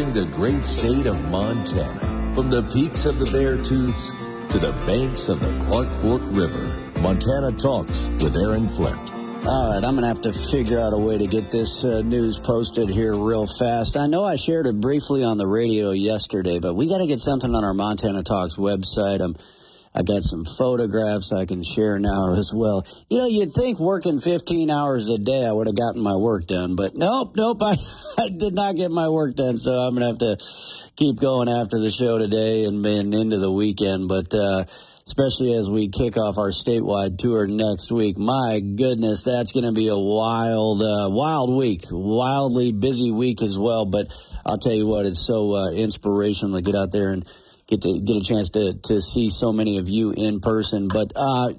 celebrating the great state of Montana. From the peaks of the Beartooths to the banks of the Clark Fork River, Montana Talks with Aaron Flint. All right, I'm going to have to figure out a way to get this news posted here real fast. I know I shared it briefly on the radio yesterday, but we got to get something on our Montana Talks website. I got some photographs I can share now as well. You know, you'd think working 15 hours a day I would have gotten my work done, but nope, I did not get my work done, so I'm going to have to keep going after the show today and into the weekend, but especially as we kick off our statewide tour next week. My goodness, that's going to be a wild week, wildly busy week as well, but I'll tell you what, it's so inspirational to get out there and get a chance to see so many of you in person. But,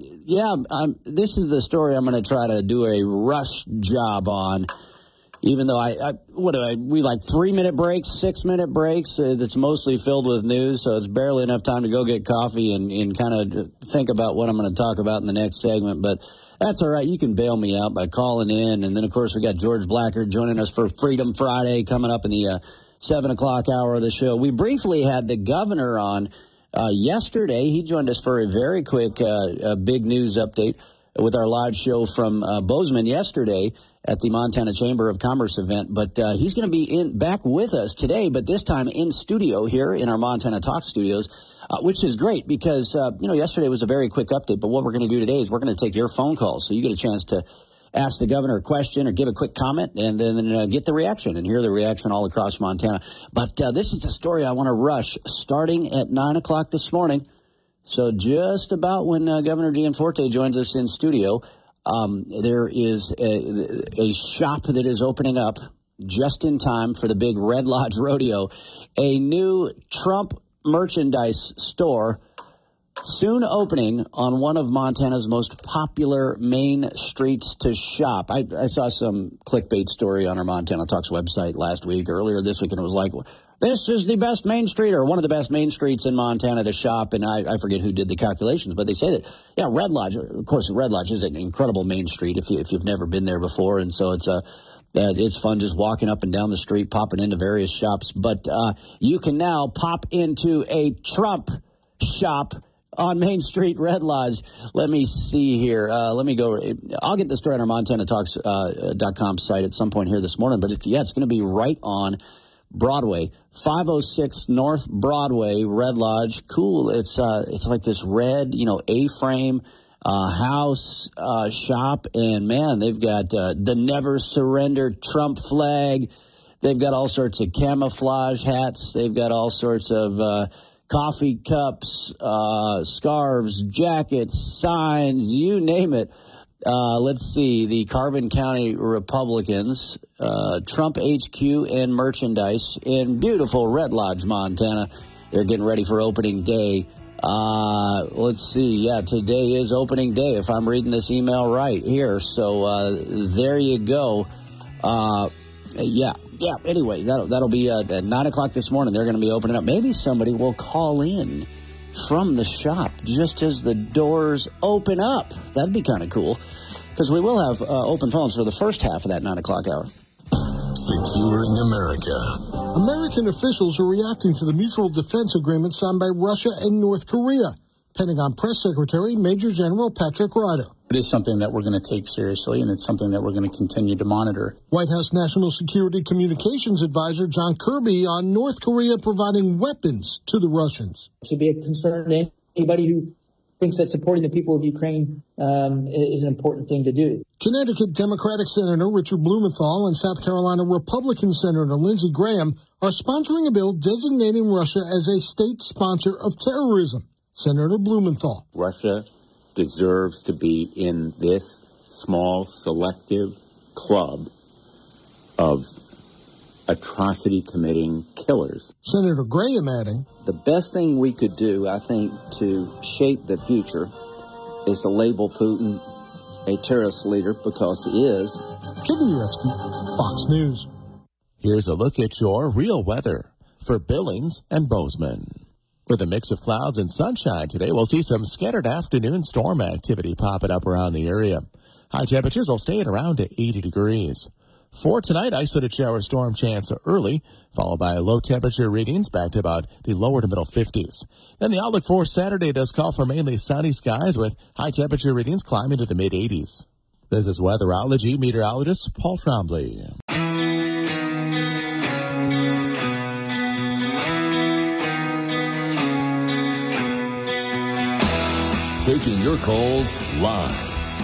this is the story I'm going to try to do a rush job on, even though we like 3-minute breaks, 6-minute breaks. That's mostly filled with news, so it's barely enough time to go get coffee and kind of think about what I'm going to talk about in the next segment. But that's all right. You can bail me out by calling in. And then, of course, we got George Blackard joining us for Freedom Friday coming up in the 7 o'clock hour of the show. We briefly had the governor on yesterday. He joined us for a very quick big news update with our live show from Bozeman yesterday at the Montana Chamber of Commerce event. But he's going to be back with us today, but this time in studio here in our Montana Talk studios, which is great because, yesterday was a very quick update. But what we're going to do today is we're going to take your phone calls. So you get a chance to ask the governor a question or give a quick comment and then get the reaction and hear the reaction all across Montana. But this is a story I want to rush starting at 9 o'clock this morning. So just about when Governor Gianforte joins us in studio, there is a shop that is opening up just in time for the big Red Lodge Rodeo, a new Trump merchandise store soon opening on one of Montana's most popular main streets to shop. I saw some clickbait story on our Montana Talks website earlier this week, and it was like, this is the best main street or one of the best main streets in Montana to shop. And I forget who did the calculations, but they say that, Red Lodge, of course, Red Lodge is an incredible main street if you've never been there before. And so it's fun just walking up and down the street, popping into various shops. But you can now pop into a Trump shop on Main Street, Red Lodge. Let me see here. Let me go. I'll get the story on our MontanaTalks.com site at some point here this morning. But it's going to be right on Broadway, 506 North Broadway, Red Lodge. Cool. It's like this red, A-frame house shop. And, man, they've got the Never Surrender Trump flag. They've got all sorts of camouflage hats. They've got all sorts of coffee cups, scarves, jackets, signs, you name it. Let's see, the Carbon County Republicans, Trump HQ and merchandise in beautiful Red Lodge, Montana. They're getting ready for opening day. Let's see, today is opening day if I'm reading this email right here. So there you go. Anyway, that'll be at 9 o'clock this morning. They're going to be opening up. Maybe somebody will call in from the shop just as the doors open up. That'd be kind of cool because we will have open phones for the first half of that 9 o'clock hour. Securing America. American officials are reacting to the mutual defense agreement signed by Russia and North Korea. Pentagon Press Secretary Major General Patrick Ryder. It is something that we're going to take seriously, and it's something that we're going to continue to monitor. White House National Security Communications Advisor John Kirby on North Korea providing weapons to the Russians. It should be a concern to anybody who thinks that supporting the people of Ukraine is an important thing to do. Connecticut Democratic Senator Richard Blumenthal and South Carolina Republican Senator Lindsey Graham are sponsoring a bill designating Russia as a state sponsor of terrorism. Senator Blumenthal. Russia deserves to be in this small, selective club of atrocity-committing killers. Senator Graham adding, the best thing we could do, I think, to shape the future is to label Putin a terrorist leader because he is. Kevin Uretsky, Fox News. Here's a look at your real weather for Billings and Bozeman. With a mix of clouds and sunshine today, we'll see some scattered afternoon storm activity popping up around the area. High temperatures will stay at around 80 degrees. For tonight, isolated shower storm chance early, followed by low temperature readings back to about the lower to middle 50s. Then the outlook for Saturday does call for mainly sunny skies with high temperature readings climbing to the mid 80s. This is weatherology meteorologist Paul Trombley. Taking your calls live.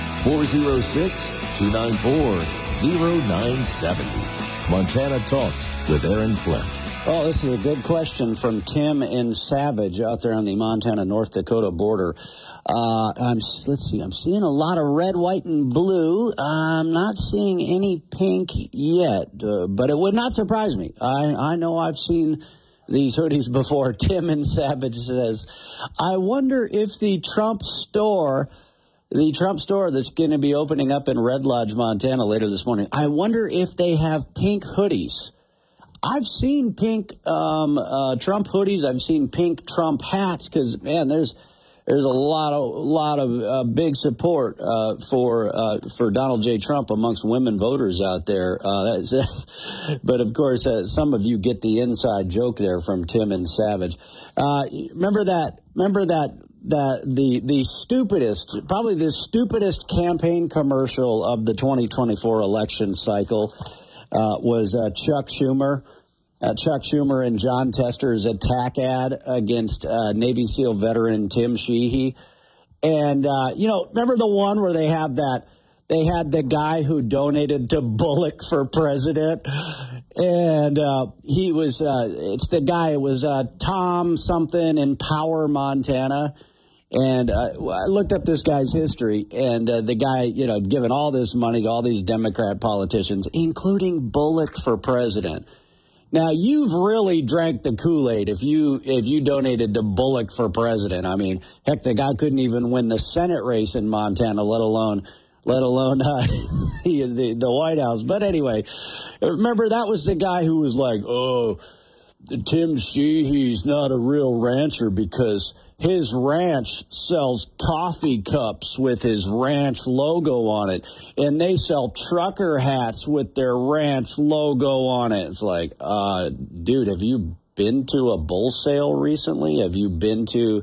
406-294-0970. Montana Talks with Aaron Flint. Oh, this is a good question from Tim in Savage out there on the Montana-North Dakota border. I'm seeing a lot of red, white, and blue. I'm not seeing any pink yet, but it would not surprise me. I know I've seen these hoodies before. Tim in Savage says, I wonder if the Trump store that's going to be opening up in Red Lodge, Montana later this morning, I wonder if they have pink hoodies. I've seen pink Trump hoodies. I've seen pink Trump hats because, man, there's a lot of big support for Donald J. Trump amongst women voters out there. But of course, some of you get the inside joke there from Tim and Savage. Remember that the stupidest, probably the stupidest campaign commercial of the 2024 election cycle was Chuck Schumer. Chuck Schumer and John Tester's attack ad against Navy SEAL veteran Tim Sheehy. And, remember the one where they had the guy who donated to Bullock for president? And it's the guy, it was Tom something in Power, Montana. And I looked up this guy's history, and the guy, given all this money to all these Democrat politicians, including Bullock for president. Now, you've really drank the Kool-Aid if you donated to Bullock for president. I mean, heck, the guy couldn't even win the Senate race in Montana, let alone the White House. But anyway, remember, that was the guy who was like, oh, Tim Sheehy's not a real rancher because his ranch sells coffee cups with his ranch logo on it, and they sell trucker hats with their ranch logo on it. It's like, dude, have you been to a bull sale recently? Have you been to,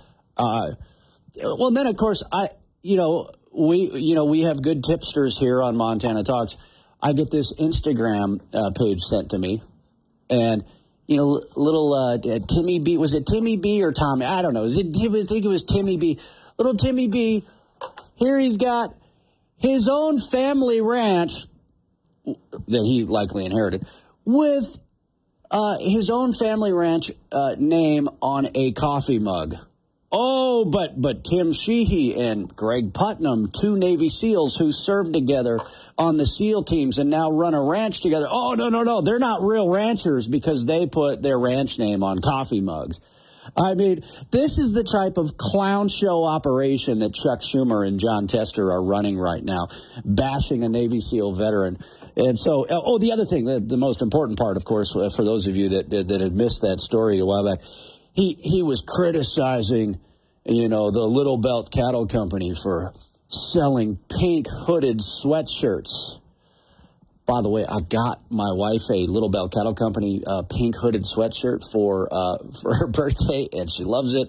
well, then of course, we have good tipsters here on Montana Talks. I get this Instagram page sent to me, and little Timmy B. Was it Timmy B or Tommy? I don't know. I think it was Timmy B. Little Timmy B. Here he's got his own family ranch that he likely inherited with his own family ranch name on a coffee mug. Oh, but Tim Sheehy and Greg Putnam, two Navy SEALs who served together on the SEAL teams and now run a ranch together. Oh, no. They're not real ranchers because they put their ranch name on coffee mugs. I mean, this is the type of clown show operation that Chuck Schumer and John Tester are running right now, bashing a Navy SEAL veteran. And so, the other thing, the most important part, of course, for those of you that had missed that story a while back, he was criticizing, the Little Belt Cattle Company for selling pink hooded sweatshirts. By the way, I got my wife a Little Belt Cattle Company pink hooded sweatshirt for her birthday, and she loves it.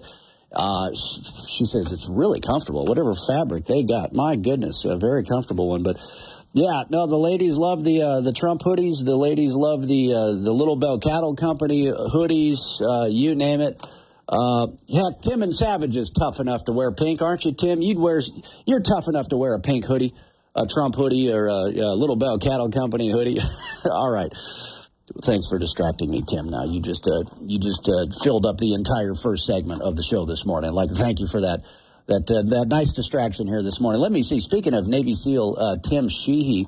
She says it's really comfortable, whatever fabric they got. My goodness, a very comfortable one. But yeah, no, the ladies love the Trump hoodies. The ladies love the Little Belt Cattle Company hoodies. You name it. Heck, Tim and Savage is tough enough to wear pink, aren't you, Tim? You're tough enough to wear a pink hoodie, a Trump hoodie, or a Little Belt Cattle Company hoodie. All right. Thanks for distracting me, Tim. Now you just filled up the entire first segment of the show this morning. I'd like to thank you for that nice distraction here this morning. Let me see. Speaking of Navy SEAL Tim Sheehy,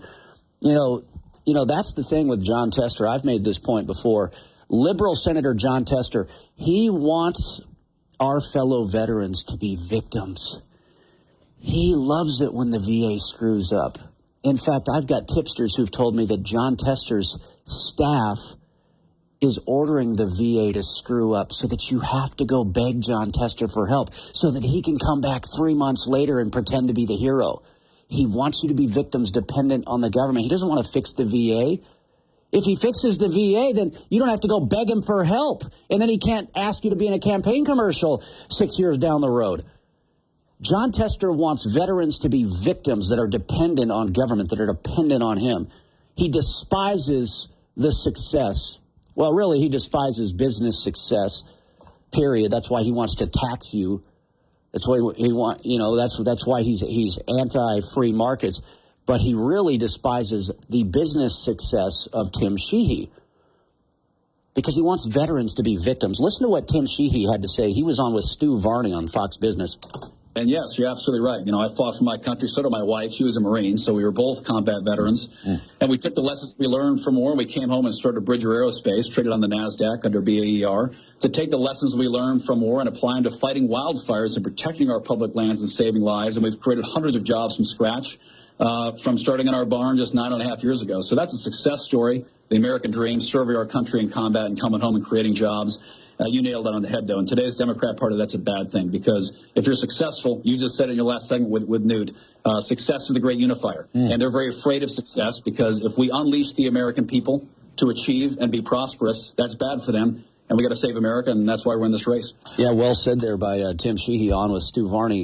that's the thing with John Tester. I've made this point before. Liberal Senator John Tester, he wants our fellow veterans to be victims. He loves it when the VA screws up. In fact, I've got tipsters who've told me that John Tester's staff is ordering the VA to screw up so that you have to go beg John Tester for help so that he can come back 3 months later and pretend to be the hero. he wants you to be victims dependent on the government. He doesn't want to fix the VA. If he fixes the VA, then you don't have to go beg him for help. And then he can't ask you to be in a campaign commercial 6 years down the road. Jon Tester wants veterans to be victims that are dependent on government, that are dependent on him. He despises the success. Well, really, he despises business success, period. That's why he wants to tax you. That's why that's why he's anti-free markets. But he really despises the business success of Tim Sheehy because he wants veterans to be victims. Listen to what Tim Sheehy had to say. He was on with Stu Varney on Fox Business. And yes, you're absolutely right. I fought for my country. So did my wife. She was a Marine, so we were both combat veterans. And we took the lessons we learned from war, and we came home and started Bridger Aerospace, traded on the NASDAQ under BAER, to take the lessons we learned from war and apply them to fighting wildfires and protecting our public lands and saving lives. And we've created hundreds of jobs from scratch, from starting in our barn just 9.5 years ago. So that's a success story, the American dream, serving our country in combat and coming home and creating jobs. You nailed it on the head, though. In today's Democrat Party, that's a bad thing, because if you're successful, you just said in your last segment with Newt, success is the great unifier. And they're very afraid of success, because if we unleash the American people to achieve and be prosperous, that's bad for them. And we got to save America, and that's why we're in this race. Yeah, well said there by Tim Sheehy on with Stu Varney.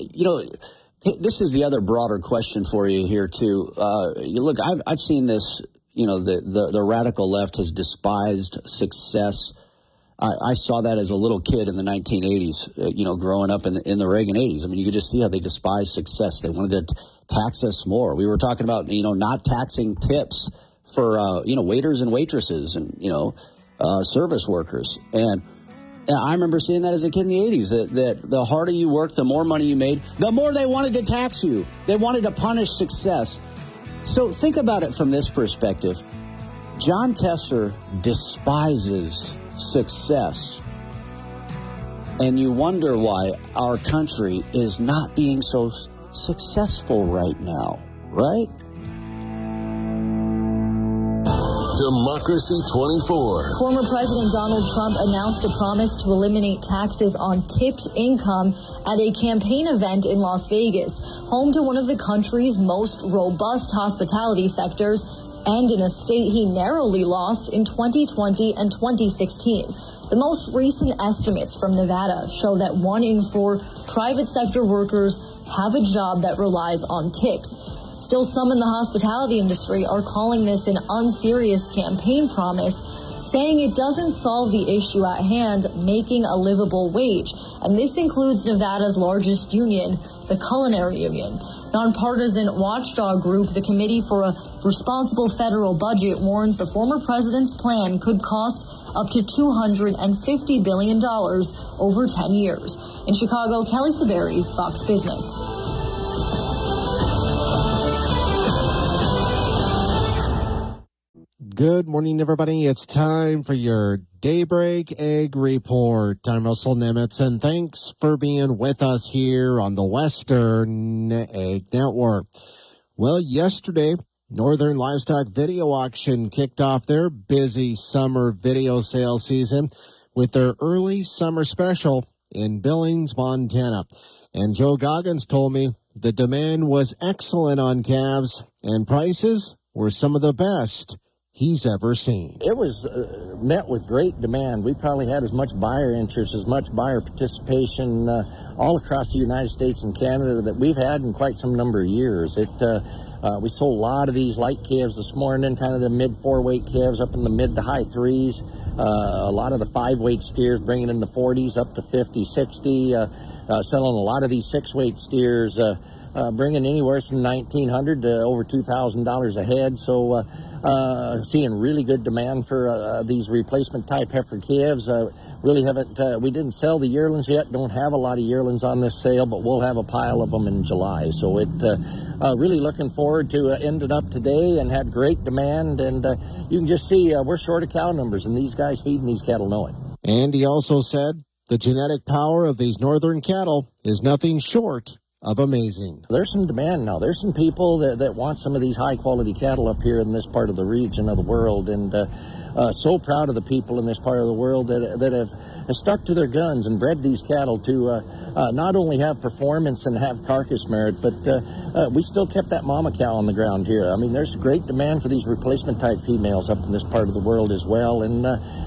This is the other broader question for you here, too. Look, I've seen this, the radical left has despised success. I saw that as a little kid in the 1980s, growing up in the Reagan 80s. I mean, you could just see how they despised success. They wanted to tax us more. We were talking about, not taxing tips for, waiters and waitresses and, service workers. And I remember seeing that as a kid in the 80s, that the harder you worked, the more money you made, the more they wanted to tax you. They wanted to punish success. So think about it from this perspective. Jon Tester despises success. And you wonder why our country is not being so successful right now, right? Democracy 24. Former President Donald Trump announced a promise to eliminate taxes on tipped income at a campaign event in Las Vegas, home to one of the country's most robust hospitality sectors, and in a state he narrowly lost in 2020 and 2016. The most recent estimates from Nevada show that 1 in 4 private sector workers have a job that relies on tips. Still, some in the hospitality industry are calling this an unserious campaign promise, saying it doesn't solve the issue at hand, making a livable wage. And this includes Nevada's largest union, the Culinary Union. Nonpartisan watchdog group, the Committee for a Responsible Federal Budget, warns the former president's plan could cost up to $250 billion over 10 years. In Chicago, Kelly Saberi, Fox Business. Good morning, everybody. It's time for your Daybreak Egg Report. I'm Russell Nemitz, and thanks for being with us here on the Western Egg Network. Well, yesterday, Northern Livestock Video Auction kicked off their busy summer video sale season with their early summer special in Billings, Montana. And Joe Goggins told me the demand was excellent on calves, and prices were some of the best he's ever seen. It was met with great demand. We probably had as much buyer interest, as much buyer participation all across the United States and Canada that we've had in quite some number of years. We sold a lot of these light calves this morning, kind of the mid 4-weight calves up in the mid to high 3s. A lot of the 5-weight steers bringing in the 40s up to 50, 60. Selling a lot of these 6-weight steers, bringing anywhere from $1,900 to over $2,000 a head. So seeing really good demand for these replacement type heifer calves. Really haven't, we didn't sell the yearlings yet. Don't have a lot of yearlings on this sale, but we'll have a pile of them in July. So really looking forward to ending up today, and had great demand. And you can just see we're short of cow numbers, and these guys feeding these cattle know it. And he also said the genetic power of these northern cattle is nothing short of amazing. There's some demand now. There's some people that want some of these high-quality cattle up here in this part of the region of the world, and so proud of the people in this part of the world that have stuck to their guns and bred these cattle to not only have performance and have carcass merit, but we still kept that mama cow on the ground here. I mean, there's great demand for these replacement type females up in this part of the world as well, and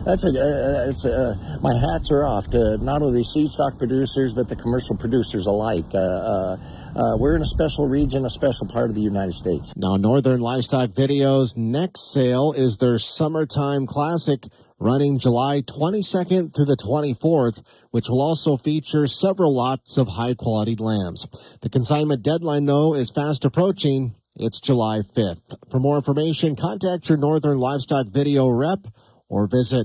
my hats are off to not only the seed stock producers but the commercial producers alike. We're in a special region, a special part of the United States. Now, Northern Livestock Video's next sale is their Summertime Classic, running July 22nd through the 24th, which will also feature several lots of high-quality lambs. The consignment deadline, though, is fast approaching. It's July 5th. For more information, contact your Northern Livestock Video rep or visit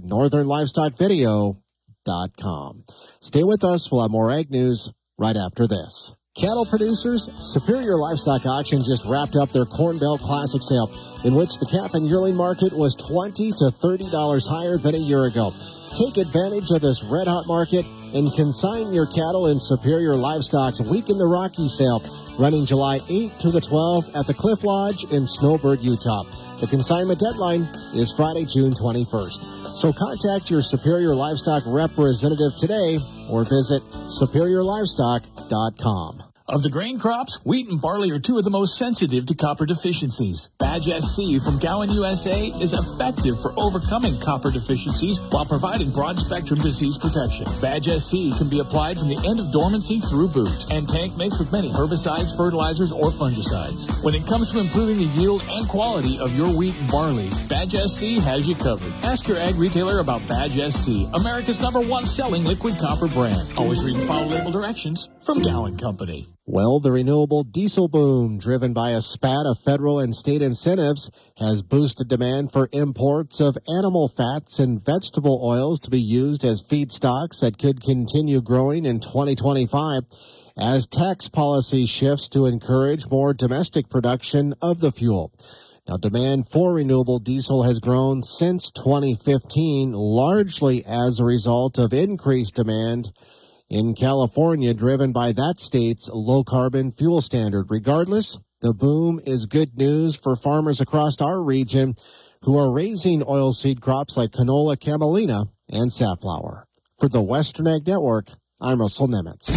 northernlivestockvideo.com. Stay with us. We'll have more ag news right after this. Cattle producers, Superior Livestock Auction just wrapped up their Corn Belt Classic sale, in which the calf and yearling market was $20 to $30 higher than a year ago. Take advantage of this red-hot market and consign your cattle in Superior Livestock's Week in the Rockies sale, running July 8th through the 12th at the Cliff Lodge in Snowbird, Utah. The consignment deadline is Friday, June 21st. So contact your Superior Livestock representative today or visit superiorlivestock.com. Of the grain crops, wheat and barley are two of the most sensitive to copper deficiencies. Badge SC from Gowan USA is effective for overcoming copper deficiencies while providing broad-spectrum disease protection. Badge SC can be applied from the end of dormancy through boot and tank mixed with many herbicides, fertilizers, or fungicides. When it comes to improving the yield and quality of your wheat and barley, Badge SC has you covered. Ask your ag retailer about Badge SC, America's #1 selling liquid copper brand. Always read and follow label directions from Gowan Company. Well, the renewable diesel boom, driven by a spat of federal and state incentives, has boosted demand for imports of animal fats and vegetable oils to be used as feedstocks that could continue growing in 2025 as tax policy shifts to encourage more domestic production of the fuel. Now, demand for renewable diesel has grown since 2015, largely as a result of increased demand in California, driven by that state's low-carbon fuel standard. Regardless, the boom is good news for farmers across our region who are raising oilseed crops like canola, camelina, and safflower. For the Western Ag Network, I'm Russell Nemitz.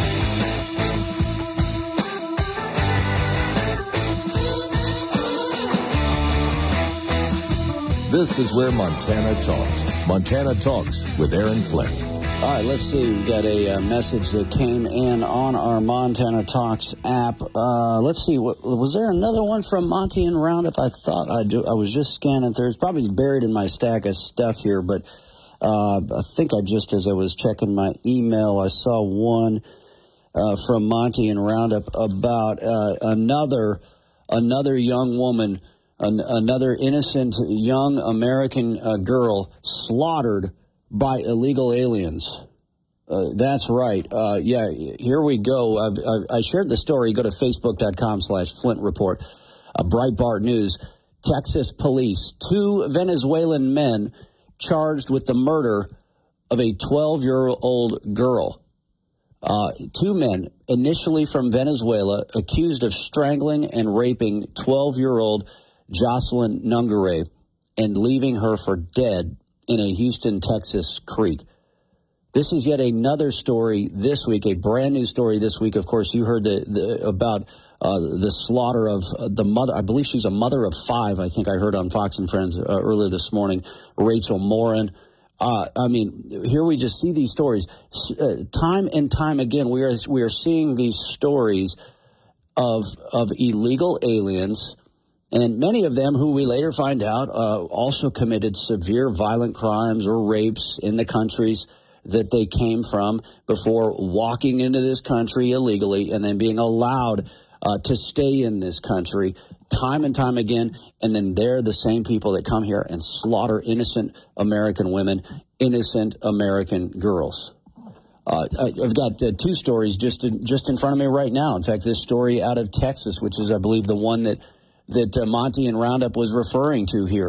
This is where Montana talks. Montana Talks with Aaron Flint. All right, let's see. We got a message that came in on our Montana Talks app. Let's see. Was there another one from Monty and Roundup? I thought I was just scanning through. It's probably buried in my stack of stuff here, but I think as I was checking my email, I saw one from Monty and Roundup about another young woman, another innocent young American girl slaughtered by illegal aliens. That's right. Yeah, here we go. I shared the story. Go to facebook.com/Flint Report. Breitbart News. Texas police. 2 Venezuelan men charged with the murder of a 12-year-old girl. 2 men, initially from Venezuela, accused of strangling and raping 12-year-old Jocelyn Nungare and leaving her for dead in a Houston, Texas creek. This is yet another story this week, a brand new story this week. Of course, you heard about the slaughter of the mother. I believe she's a mother of 5. I think I heard on Fox and Friends earlier this morning, Rachel Morin. I mean, here we just see these stories time and time again. We are seeing these stories of illegal aliens. And many of them, who we later find out, also committed severe violent crimes or rapes in the countries that they came from before walking into this country illegally and then being allowed to stay in this country time and time again. And then they're the same people that come here and slaughter innocent American women, innocent American girls. I've got 2 stories just in front of me right now. In fact, this story out of Texas, which is, I believe, the one that Monty and Roundup was referring to here.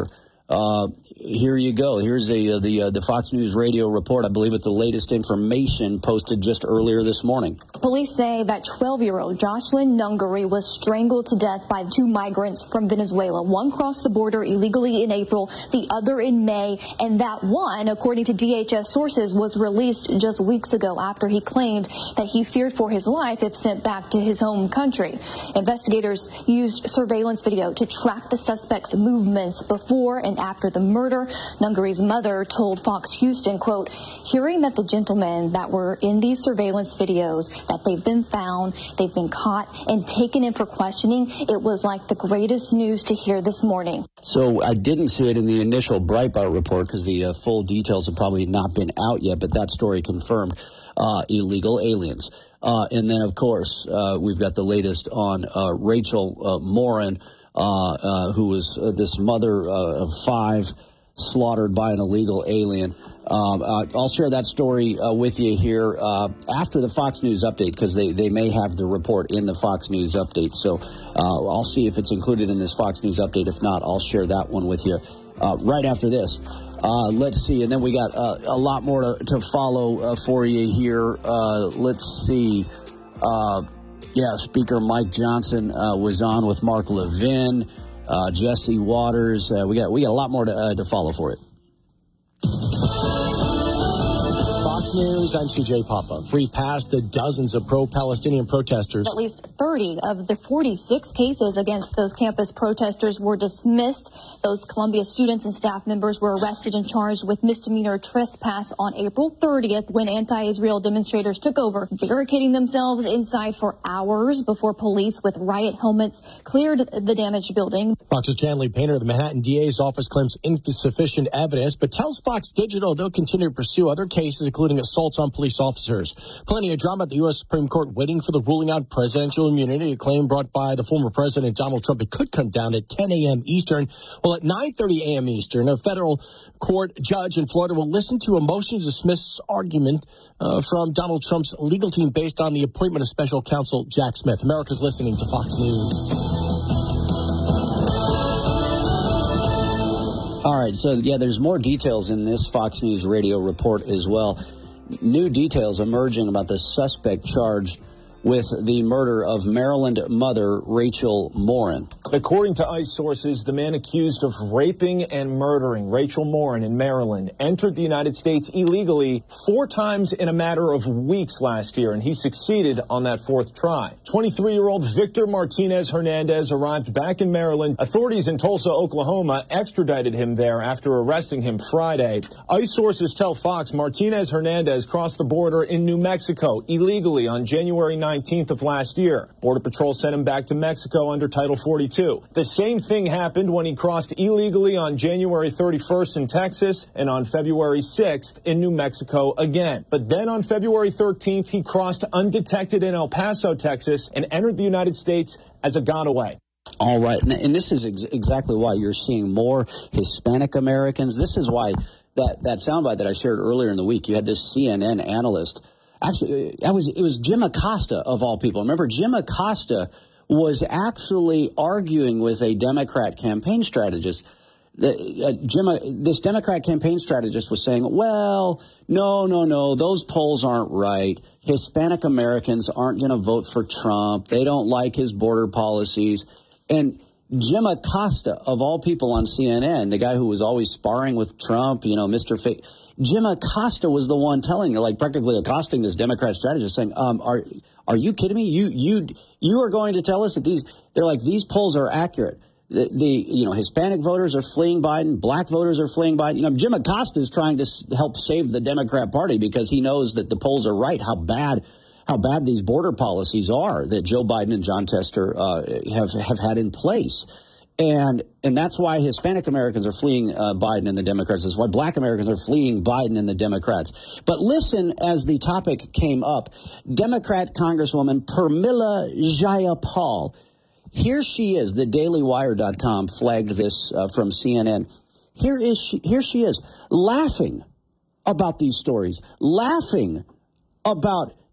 Here you go. Here's the Fox News radio report. I believe it's the latest information posted just earlier this morning. Police say that 12-year-old Jocelyn Nungary was strangled to death by 2 migrants from Venezuela. One crossed the border illegally in April, the other in May, and that one, according to DHS sources, was released just weeks ago after he claimed that he feared for his life if sent back to his home country. Investigators used surveillance video to track the suspect's movements before and after the murder. Nungary's mother told Fox Houston, quote, hearing that the gentlemen that were in these surveillance videos, that they've been found, they've been caught and taken in for questioning, it was like the greatest news to hear this morning. So I didn't see it in the initial Breitbart report because the full details have probably not been out yet, but that story confirmed illegal aliens. And then, of course, we've got the latest on Rachel Morin, who was this mother of 5 slaughtered by an illegal alien. I'll share that story with you here after the Fox News update, because they may have the report in the Fox News update. So I'll see if it's included in this Fox News update. If not, I'll share that one with you right after this. Let's see. And then we got a lot more to follow for you here. Let's see. Speaker Mike Johnson was on with Mark Levin, Jesse Waters. We got a lot more to follow for it. Fox News, I'm CJ Papa. Free past the dozens of pro-Palestinian protesters. At least 30 of the 46 cases against those campus protesters were dismissed. Those Columbia students and staff members were arrested and charged with misdemeanor trespass on April 30th when anti-Israel demonstrators took over, barricading themselves inside for hours before police with riot helmets cleared the damaged building. Fox's Chanley Painter, the Manhattan DA's office, claims insufficient evidence, but tells Fox Digital they'll continue to pursue other cases, including assaults on police officers. Plenty of drama at the U.S. Supreme Court waiting for the ruling on presidential immunity, a claim brought by the former president Donald Trump. It could come down at 10 a.m. Eastern. Well, at 9:30 a.m. Eastern, a federal court judge in Florida will listen to a motion to dismiss argument from Donald Trump's legal team based on the appointment of special counsel Jack Smith. America's listening to Fox News. All right, so there's more details in this Fox News radio report as well. New details emerging about the suspect charged with the murder of Maryland mother Rachel Morin. According to ICE sources, the man accused of raping and murdering Rachel Morin in Maryland entered the United States illegally 4 times in a matter of weeks last year, and he succeeded on that 4th try. 23-year-old Victor Martinez Hernandez arrived back in Maryland. Authorities in Tulsa, Oklahoma extradited him there after arresting him Friday. ICE sources tell Fox Martinez Hernandez crossed the border in New Mexico illegally on January 19th of last year. Border Patrol sent him back to Mexico under Title 42. The same thing happened when he crossed illegally on January 31st in Texas and on February 6th in New Mexico again. But then on February 13th, he crossed undetected in El Paso, Texas, and entered the United States as a gotaway. All right. And this is exactly why you're seeing more Hispanic Americans. This is why that soundbite that I shared earlier in the week, you had this CNN analyst. Actually, it was Jim Acosta, of all people. Remember, Jim Acosta was actually arguing with a Democrat campaign strategist. This Democrat campaign strategist was saying, well, no, those polls aren't right. Hispanic Americans aren't going to vote for Trump. They don't like his border policies. And Jim Acosta, of all people on CNN, the guy who was always sparring with Trump, Mr. Fake, Jim Acosta was the one telling, practically accosting this Democrat strategist, saying, are you kidding me? You are going to tell us that these polls are accurate. The Hispanic voters are fleeing Biden, black voters are fleeing Biden. Jim Acosta is trying to help save the Democrat Party because he knows that the polls are right, how bad these border policies are that Joe Biden and John Tester have had in place. And that's why Hispanic Americans are fleeing Biden and the Democrats. That's why black Americans are fleeing Biden and the Democrats. But listen, as the topic came up, Democrat Congresswoman Pramila Jayapal, here she is. The DailyWire.com flagged this from CNN. Here she is laughing about these stories, laughing about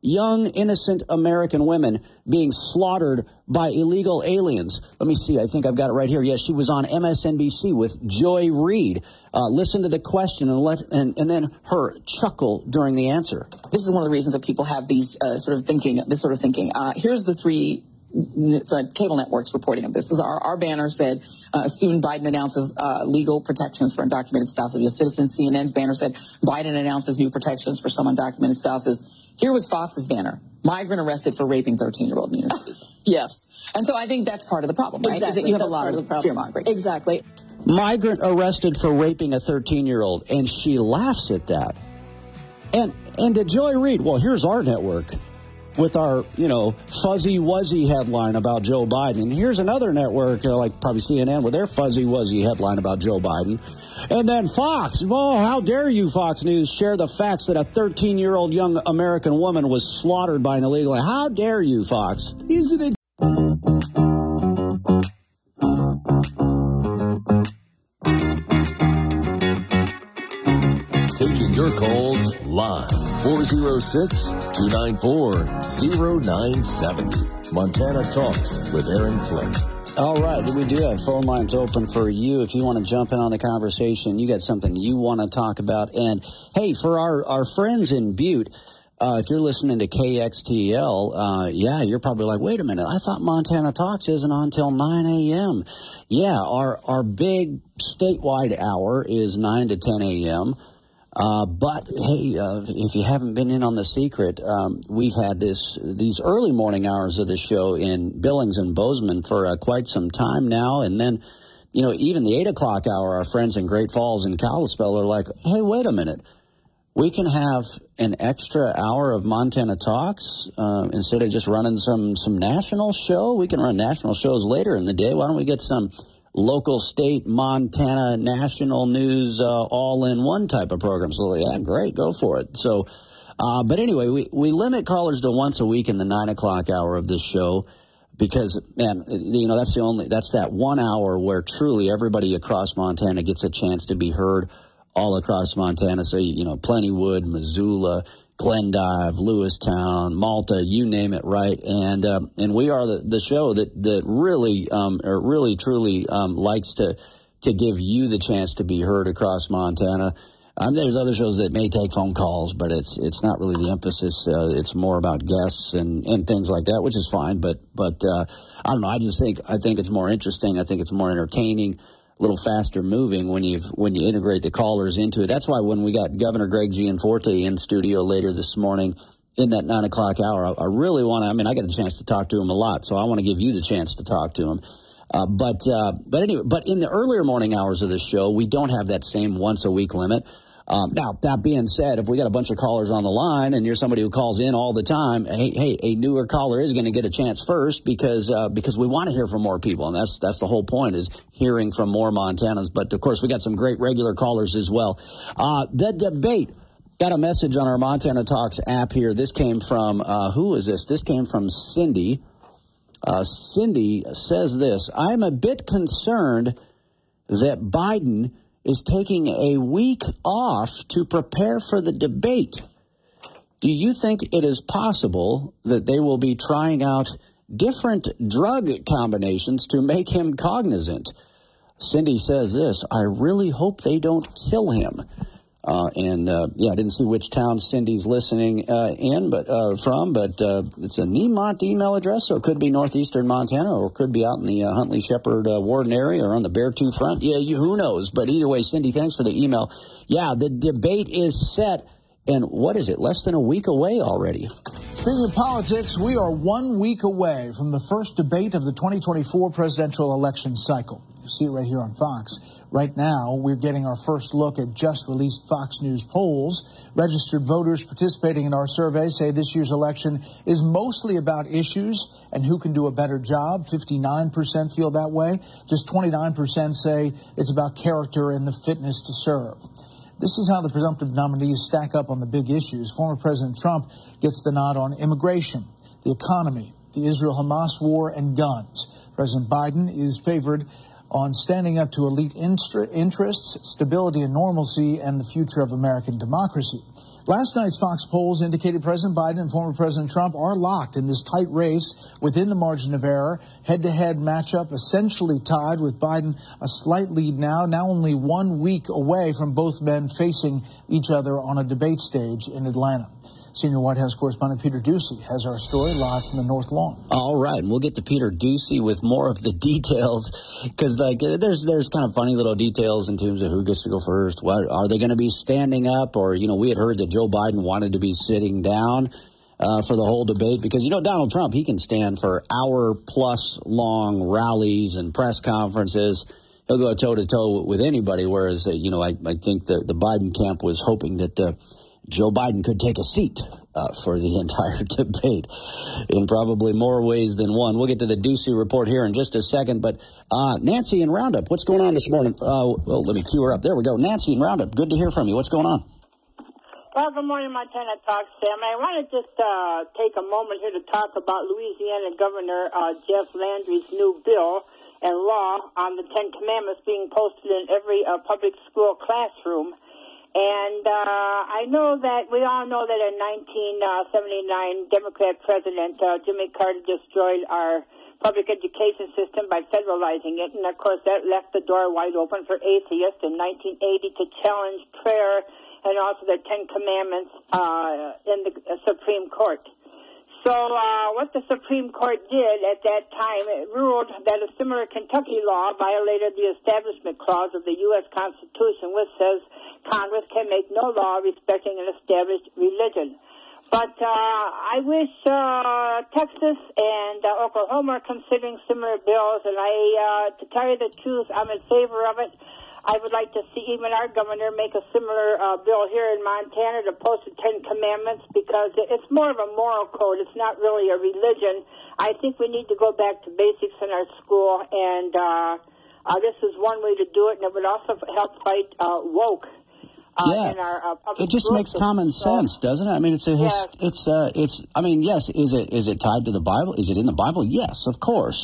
young, innocent American women being slaughtered by illegal aliens. Let me see. I think I've got it right here. Yes, she was on MSNBC with Joy Reid. Listen to the question and then her chuckle during the answer. This is one of the reasons that people have these sort of thinking. Here's the three cable networks reporting of this. Was our banner said, soon Biden announces legal protections for undocumented spouses of U.S. citizens. CNN's banner said, Biden announces new protections for some undocumented spouses. Here was Fox's banner, migrant arrested for raping 13-year-old in New York City. Yes. And so I think that's part of the problem, right? Exactly. Is that you have that's a lot of fear-mongering. Exactly. Migrant arrested for raping a 13-year-old, and she laughs at that. And to Joy Reid, well, here's our network with our, fuzzy-wuzzy headline about Joe Biden. And here's another network, like probably CNN, with their fuzzy-wuzzy headline about Joe Biden. And then Fox, how dare you, Fox News, share the facts that a 13-year-old young American woman was slaughtered by an illegal. How dare you, Fox? Isn't it? Taking your calls live. 406-294-0970. Montana Talks with Aaron Flint. All right, we do have phone lines open for you. If you want to jump in on the conversation, you got something you want to talk about. And, hey, for our friends in Butte, if you're listening to KXTL, you're probably like, wait a minute, I thought Montana Talks isn't on until 9 a.m. Yeah, our big statewide hour is 9 to 10 a.m., but hey, if you haven't been in on the secret, we've had these early morning hours of the show in Billings and Bozeman for quite some time now. And then, even the 8 o'clock hour, our friends in Great Falls and Kalispell are like, hey, wait a minute. We can have an extra hour of Montana Talks instead of just running some national show. We can run national shows later in the day. Why don't we get some local, state, Montana, national news, all in one type of program? So, yeah, great, go for it. So, but anyway, we limit callers to once a week in the 9 o'clock hour of this show because, man, that's that 1 hour where truly everybody across Montana gets a chance to be heard all across Montana. So, Plentywood, Missoula, Glendive, Lewistown, Malta, you name it, right? And we are the show that really truly likes to give you the chance to be heard across Montana. There's other shows that may take phone calls, but it's not really the emphasis. It's more about guests and things like that, which is fine. But I don't know. I think it's more interesting. I think it's more entertaining. A little faster moving when you integrate the callers into it. That's why when we got Governor Greg Gianforte in studio later this morning in that 9 o'clock hour, I really want to, I got a chance to talk to him a lot, so I want to give you the chance to talk to him. But anyway, but in the earlier morning hours of the show, we don't have that same once a week limit. Now, that being said, if we got a bunch of callers on the line and you're somebody who calls in all the time, hey, a newer caller is going to get a chance first because we want to hear from more people. And that's the whole point, is hearing from more Montanans. But, of course, we got some great regular callers as well. The debate. Got a message on our Montana Talks app here. This came from, who is this? This came from Cindy. Cindy says this: I'm a bit concerned that Biden is taking a week off to prepare for the debate. Do you think it is possible that they will be trying out different drug combinations to make him cognizant? Cindy says this: I really hope they don't kill him. I didn't see which town Cindy's listening but it's a Niemont email address, so it could be northeastern Montana, or it could be out in the Huntley-Shepherd Warden area, or on the Beartooth Front. Yeah, who knows? But either way, Cindy, thanks for the email. Yeah, the debate is set, and what is it, less than a week away already? Speaking of politics, we are 1 week away from the first debate of the 2024 presidential election cycle. You see it right here on Fox. Right now, we're getting our first look at just released Fox News polls. Registered voters participating in our survey say this year's election is mostly about issues and who can do a better job. 59% feel that way. Just 29% say it's about character and the fitness to serve. This is how the presumptive nominees stack up on the big issues. Former President Trump gets the nod on immigration, the economy, the Israel-Hamas war, and guns. President Biden is favored on standing up to elite interests, stability and normalcy, and the future of American democracy. Last night's Fox polls indicated President Biden and former President Trump are locked in this tight race within the margin of error. Head-to-head matchup essentially tied, with Biden a slight lead now only 1 week away from both men facing each other on a debate stage in Atlanta. Senior White House correspondent Peter Doocy has our story live from the North Lawn. All right, and we'll get to Peter Doocy with more of the details, because there's kind of funny little details in terms of who gets to go first. What are they going to be standing up, or we had heard that Joe Biden wanted to be sitting down for the whole debate, because Donald Trump, he can stand for hour-plus long rallies and press conferences. He'll go toe to toe with anybody, whereas I think the Biden camp was hoping that Joe Biden could take a seat for the entire debate in probably more ways than one. We'll get to the Doocy report here in just a second. But Nancy in Roundup, what's going on this morning? Well, let me cue her up. There we go. Nancy in Roundup, good to hear from you. What's going on? Well, good morning, Montana Talks, Sam. I want to just take a moment here to talk about Louisiana Governor Jeff Landry's new bill and law on the Ten Commandments being posted in every public school classroom. And I know that we all know that in 1979, Democrat President Jimmy Carter destroyed our public education system by federalizing it. And, of course, that left the door wide open for atheists in 1980 to challenge prayer and also the Ten Commandments in the Supreme Court. So what the Supreme Court did at that time, it ruled that a similar Kentucky law violated the Establishment Clause of the U.S. Constitution, which says Congress can make no law respecting an established religion. But I wish Texas and Oklahoma are considering similar bills, and to tell you the truth, I'm in favor of it. I would like to see even our governor make a similar bill here in Montana to post the Ten Commandments, because it's more of a moral code. It's not really a religion. I think we need to go back to basics in our school, and this is one way to do it, and it would also help fight woke. In our public it just makes common sense, doesn't it? I mean, yes, is it tied to the Bible? Is it in the Bible? Yes, of course.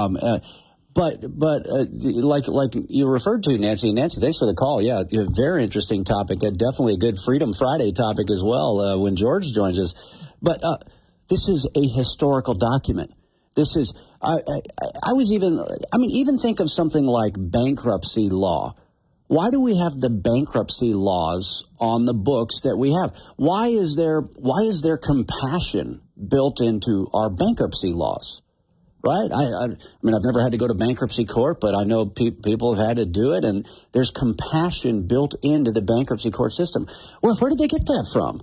But like you referred to, Nancy, thanks for the call. Yeah, very interesting topic. Definitely a good Freedom Friday topic as well when George joins us. But this is a historical document. This is even think of something like bankruptcy law. Why do we have the bankruptcy laws on the books that we have? Why is there compassion built into our bankruptcy laws? Right? I mean, I've never had to go to bankruptcy court, but I know people have had to do it, and there's compassion built into the bankruptcy court system. Well, where did they get that from?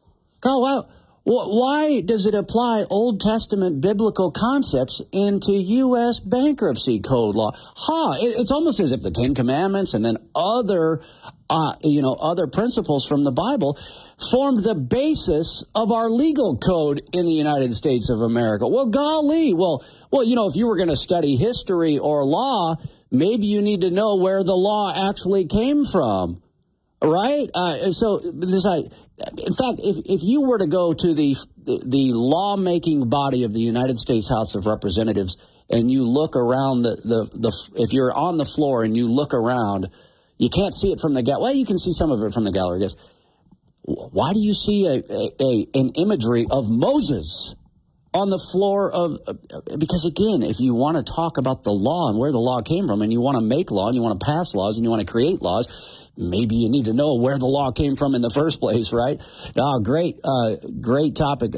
Why does it apply Old Testament biblical concepts into U.S. bankruptcy code law? It's almost as if the Ten Commandments and then other principles from the Bible formed the basis of our legal code in the United States of America. Well, golly. Well, if you were going to study history or law, maybe you need to know where the law actually came from. Right? In fact, if you were to go to the lawmaking body of the United States House of Representatives and you look around if you're on the floor and you look around, you can't see it from the gallery. Well, you can see some of it from the gallery, I guess. Why do you see an imagery of Moses on the floor because again, if you want to talk about the law and where the law came from, and you want to make law and you want to pass laws and you want to create laws, maybe you need to know where the law came from in the first place, right? Great topic.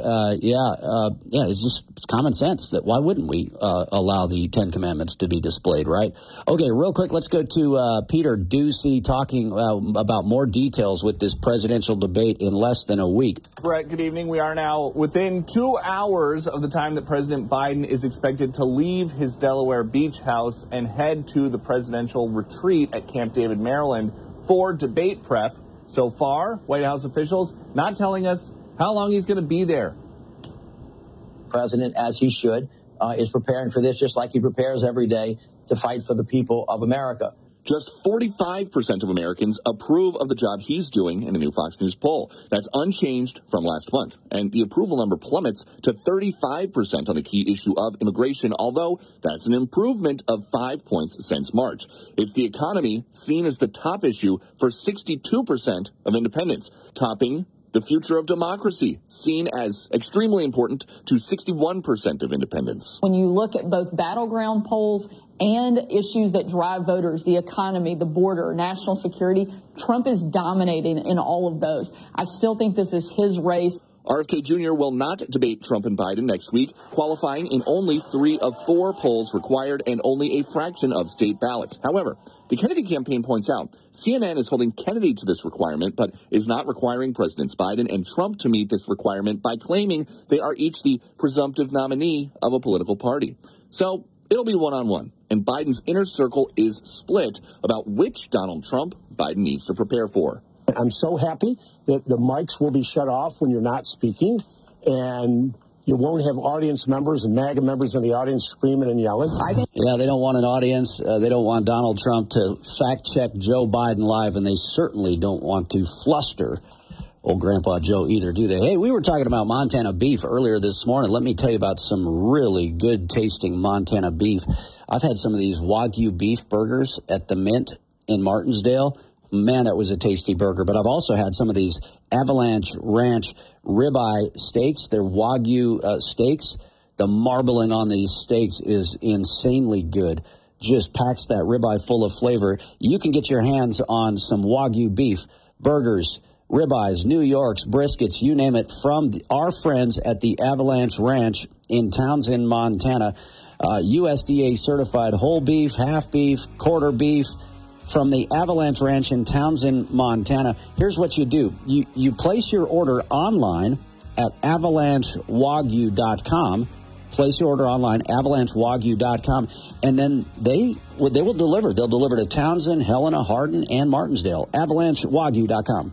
It's common sense that why wouldn't we allow the Ten Commandments to be displayed, right? Okay, real quick, let's go to Peter Doocy talking about more details with this presidential debate in less than a week. Brett, good evening. We are now within 2 hours of the time that President Biden is expected to leave his Delaware beach house and head to the presidential retreat at Camp David, Maryland, for debate prep. So far, White House officials not telling us how long he's going to be there. President, as he should, is preparing for this just like he prepares every day to fight for the people of America. Just 45% of Americans approve of the job he's doing in a new Fox News poll. That's unchanged from last month. And the approval number plummets to 35% on the key issue of immigration, although that's an improvement of 5 points since March. It's the economy seen as the top issue for 62% of independents, topping the future of democracy, seen as extremely important to 61% of independents. When you look at both battleground polls and issues that drive voters, the economy, the border, national security, Trump is dominating in all of those. I still think this is his race. RFK Jr. will not debate Trump and Biden next week, qualifying in only 3 of 4 polls required and only a fraction of state ballots. However, the Kennedy campaign points out CNN is holding Kennedy to this requirement, but is not requiring Presidents Biden and Trump to meet this requirement by claiming they are each the presumptive nominee of a political party. So it'll be one-on-one, and Biden's inner circle is split about which Donald Trump Biden needs to prepare for. I'm so happy that the mics will be shut off when you're not speaking, and you won't have audience members and MAGA members in the audience screaming and yelling. Yeah, they don't want an audience. They don't want Donald Trump to fact-check Joe Biden live, and they certainly don't want to fluster old Grandpa Joe either, do they? Hey, we were talking about Montana beef earlier this morning. Let me tell you about some really good-tasting Montana beef. I've had some of these Wagyu beef burgers at the Mint in Martinsdale. Man, that was a tasty burger. But I've also had some of these Avalanche Ranch ribeye steaks. They're Wagyu steaks. The marbling on these steaks is insanely good. Just packs that ribeye full of flavor. You can get your hands on some Wagyu beef, burgers, ribeyes, New Yorks, briskets, you name it, from our friends at the Avalanche Ranch in Townsend, Montana. USDA certified whole beef, half beef, quarter beef, from the Avalanche Ranch in Townsend, Montana. Here's what you do. You place your order online at avalanchewagyu.com. Place your order online, avalanchewagyu.com, and then they will deliver. They'll deliver to Townsend, Helena, Hardin, and Martinsdale. avalanchewagyu.com.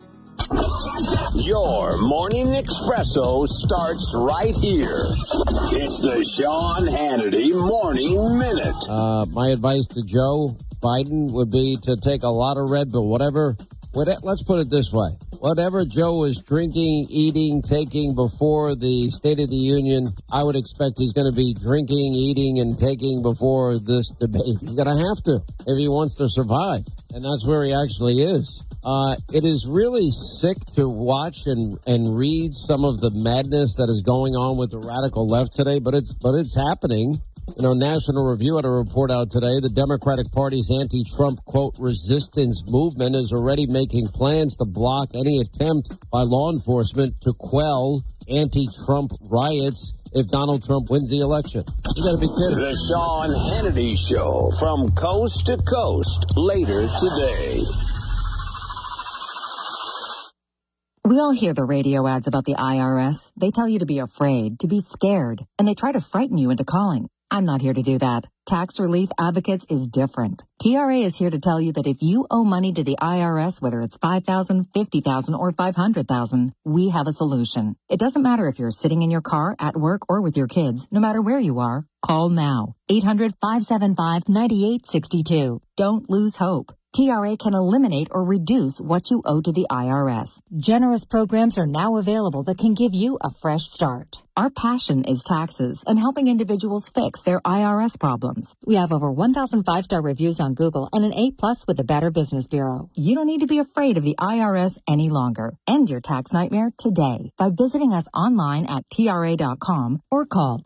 Your morning espresso starts right here. It's the Sean Hannity Morning Minute. My advice to Joe Biden would be to take a lot of Red Bull, let's put it this way. Whatever Joe is drinking, eating, taking before the State of the Union, I would expect he's going to be drinking, eating, and taking before this debate. He's going to have to if he wants to survive, and that's where he actually is. It is really sick to watch and read some of the madness that is going on with the radical left today, but it's happening. You know, National Review had a report out today. The Democratic Party's anti-Trump, quote, resistance movement is already making plans to block any attempt by law enforcement to quell anti-Trump riots if Donald Trump wins the election. You got to be kidding. The Sean Hannity Show from coast to coast later today. We all hear the radio ads about the IRS. They tell you to be afraid, to be scared, and they try to frighten you into calling. I'm not here to do that. Tax Relief Advocates is different. TRA is here to tell you that if you owe money to the IRS, whether it's $5,000, $50,000, or $500,000, we have a solution. It doesn't matter if you're sitting in your car, at work, or with your kids. No matter where you are, call now. 800-575-9862. Don't lose hope. TRA can eliminate or reduce what you owe to the IRS. Generous programs are now available that can give you a fresh start. Our passion is taxes and helping individuals fix their IRS problems. We have over 1,000 5-star reviews on Google and an A+ with the Better Business Bureau. You don't need to be afraid of the IRS any longer. End your tax nightmare today by visiting us online at TRA.com or call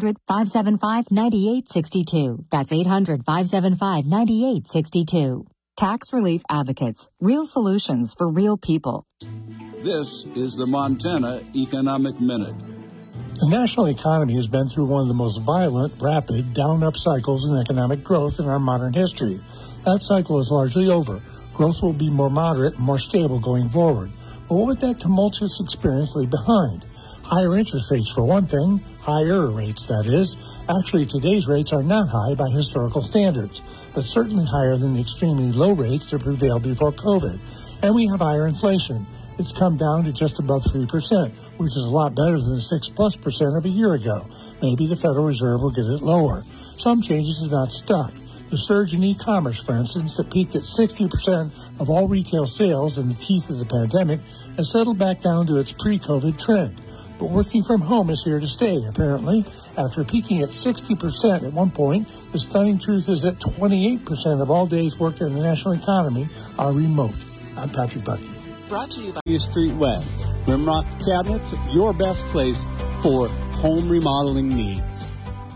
800-575-9862. That's 800-575-9862. Tax Relief Advocates. Real solutions for real people. This is the Montana Economic Minute. The national economy has been through one of the most violent, rapid, down-up cycles in economic growth in our modern history. That cycle is largely over. Growth will be more moderate and more stable going forward. But what would that tumultuous experience leave behind? Higher interest rates for one thing, higher rates, that is. Actually, today's rates are not high by historical standards, but certainly higher than the extremely low rates that prevailed before COVID. And we have higher inflation. It's come down to just above 3%, which is a lot better than the 6+% of a year ago. Maybe the Federal Reserve will get it lower. Some changes have not stuck. The surge in e-commerce, for instance, that peaked at 60% of all retail sales in the teeth of the pandemic, has settled back down to its pre-COVID trend. But working from home is here to stay, apparently. After peaking at 60% at one point, the stunning truth is that 28% of all days worked in the national economy are remote. I'm Patrick Bucky. Brought to you by Street West. Rimrock Cabinets, your best place for home remodeling needs.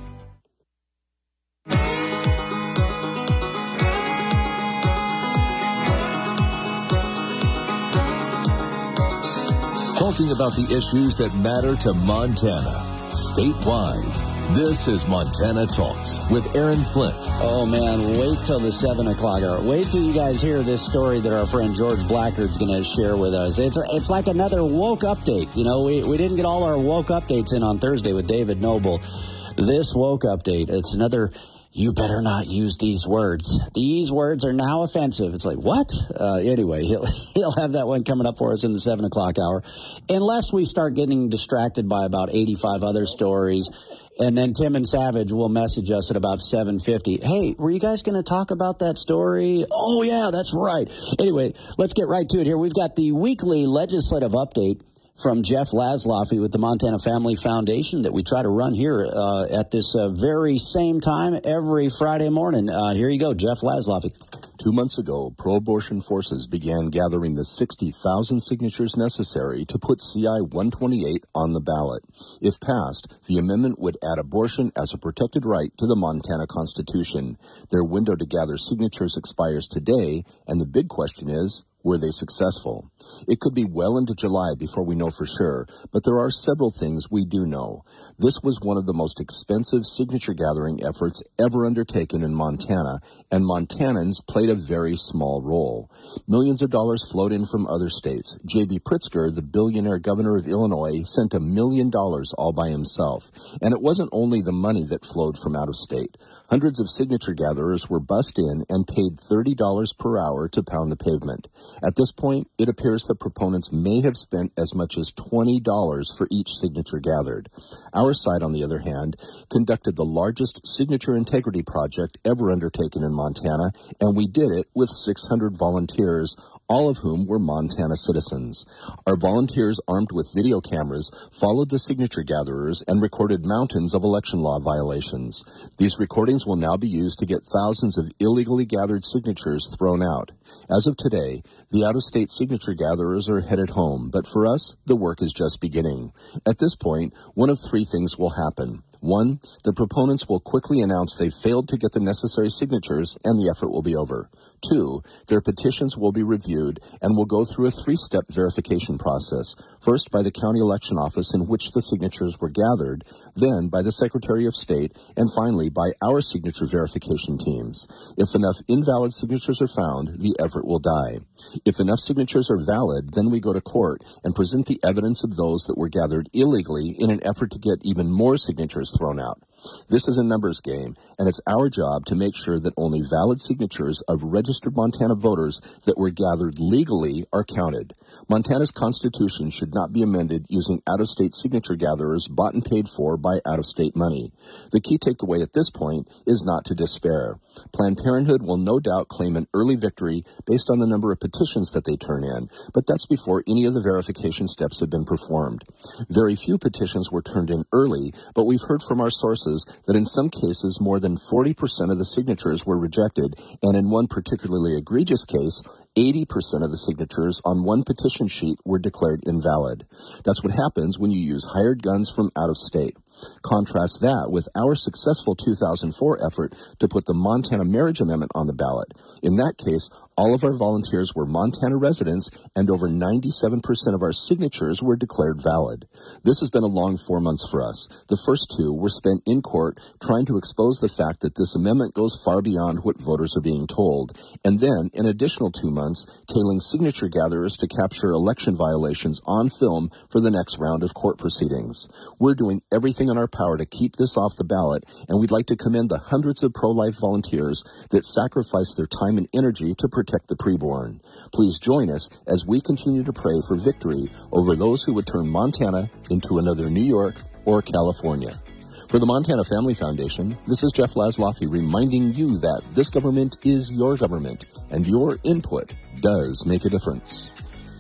Talking about the issues that matter to Montana, statewide. This is Montana Talks with Aaron Flint. Oh, man, wait till the 7 o'clock hour. Wait till you guys hear this story that our friend George Blackard's going to share with us. It's like another woke update. You know, we didn't get all our woke updates in on Thursday with David Noble. This woke update, it's another... You better not use these words. These words are now offensive. It's like, what? Anyway, he'll have that one coming up for us in the 7 o'clock hour. Unless we start getting distracted by about 85 other stories. And then Tim and Savage will message us at about 7:50. Hey, were you guys going to talk about that story? Oh, yeah, that's right. Anyway, let's get right to it here. We've got the weekly legislative update from Jeff Laszloffy with the Montana Family Foundation that we try to run here at this very same time every Friday morning. Here you go, Jeff Laszloffy. 2 months ago, pro-abortion forces began gathering the 60,000 signatures necessary to put CI 128 on the ballot. If passed, the amendment would add abortion as a protected right to the Montana Constitution. Their window to gather signatures expires today, and the big question is, were they successful? It could be well into July before we know for sure, but there are several things we do know. This was one of the most expensive signature gathering efforts ever undertaken in Montana, and Montanans played a very small role. Millions of dollars flowed in from other states. J.B. Pritzker, the billionaire governor of Illinois, sent $1 million all by himself. And it wasn't only the money that flowed from out of state. Hundreds of signature gatherers were bussed in and paid $30 per hour to pound the pavement. At this point, it appears that proponents may have spent as much as $20 for each signature gathered. Our side, on the other hand, conducted the largest signature integrity project ever undertaken in Montana, and we did it with 600 volunteers, all of whom were Montana citizens. Our volunteers, armed with video cameras, followed the signature gatherers and recorded mountains of election law violations. These recordings will now be used to get thousands of illegally gathered signatures thrown out. As of today, the out-of-state signature gatherers are headed home, but for us, the work is just beginning. At this point, one of three things will happen. 1, the proponents will quickly announce they failed to get the necessary signatures and the effort will be over. 2, their petitions will be reviewed and will go through a 3-step verification process, first by the county election office in which the signatures were gathered, then by the Secretary of State, and finally by our signature verification teams. If enough invalid signatures are found, the effort will die. If enough signatures are valid, then we go to court and present the evidence of those that were gathered illegally in an effort to get even more signatures thrown out. This is a numbers game, and it's our job to make sure that only valid signatures of registered Montana voters that were gathered legally are counted. Montana's Constitution should not be amended using out-of-state signature gatherers bought and paid for by out-of-state money. The key takeaway at this point is not to despair. Planned Parenthood will no doubt claim an early victory based on the number of petitions that they turn in, but that's before any of the verification steps have been performed. Very few petitions were turned in early, but we've heard from our sources that in some cases more than 40% of the signatures were rejected, and in one particularly egregious case, 80% of the signatures on one petition sheet were declared invalid. That's what happens when you use hired guns from out of state. Contrast that with our successful 2004 effort to put the Montana Marriage Amendment on the ballot. In that case, all of our volunteers were Montana residents, and over 97% of our signatures were declared valid. This has been a long 4 months for us. The first 2 were spent in court trying to expose the fact that this amendment goes far beyond what voters are being told, and then an additional 2 months tailing signature gatherers to capture election violations on film for the next round of court proceedings. We're doing everything in our power to keep this off the ballot, and we'd like to commend the hundreds of pro-life volunteers that sacrifice their time and energy to protect the preborn. Please join us as we continue to pray for victory over those who would turn Montana into another New York or California. For the Montana Family Foundation, this is Jeff Laszloffy reminding you that this government is your government, and your input does make a difference.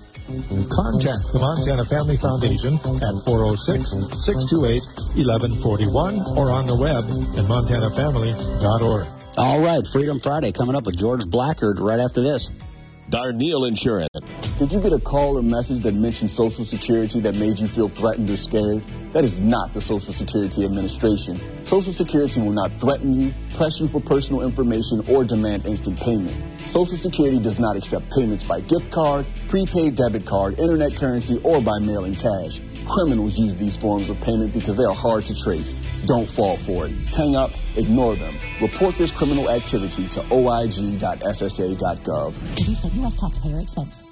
Contact the Montana Family Foundation at 406-628-1141 or on the web at montanafamily.org. All right, Freedom Friday coming up with George Blackard right after this. Darnell Insurance. Did you get a call or message that mentioned Social Security that made you feel threatened or scared? That is not the Social Security Administration. Social Security will not threaten you, press you for personal information, or demand instant payment. Social Security does not accept payments by gift card, prepaid debit card, internet currency, or by mailing cash. Criminals use these forms of payment because they are hard to trace. Don't fall for it. Hang up, ignore them. Report this criminal activity to oig.ssa.gov. Produced at U.S. taxpayer expense.